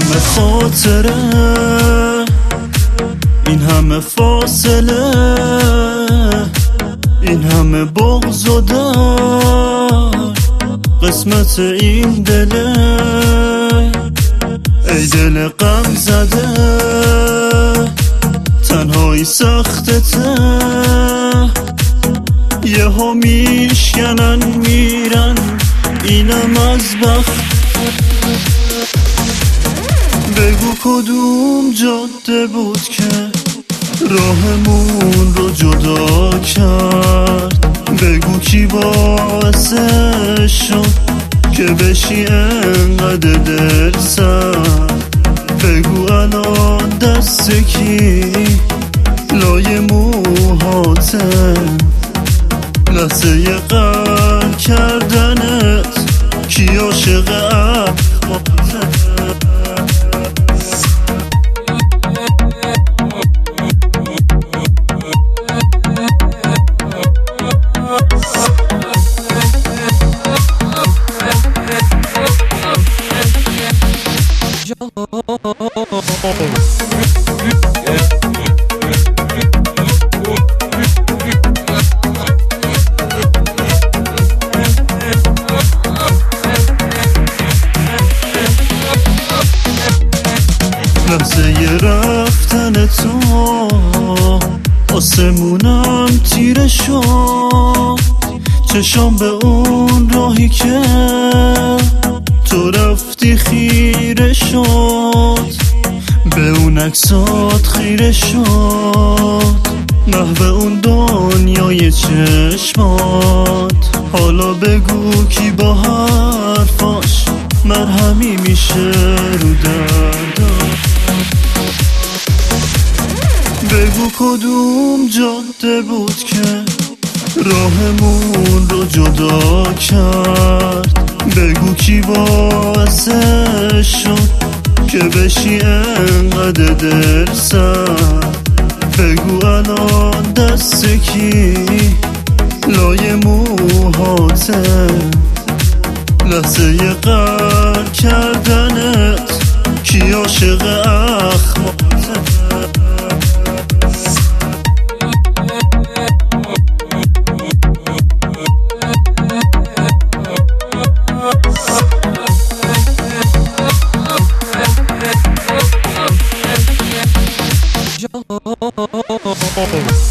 همه خاطره، این همه فاصله، این همه بغض و درد، قسمت این دله. ای دل غم زده، تنهایی سختته، یه ها میشکنن میرن، اینم از بخت. بگو کدوم جاده بود که راهمون رو جدا کرد، بگو کی باعثش شد که بشی انقدر دل سرد، بگو الان دست کی لای موهاته، لحظه قهر کردنت کی عاشق احمقته. لحظه رفتن تو آسمونم تیره شد، چشام به اون راهی که تو رفتی خیره شد، به اون عکسات خیره شد، محو اون دنیای چشمات. حالا بگو کی با حرفاش مرهمی میشه رو دردم، بگو کدوم جاده بود که راهمون رو جدا کرد، بگو کی باعثش شد که بشی انقدر دل سرد، بگو الان دست کی لای موهاته، لحظه قهر کردنت کی عاشق احمقته. Oh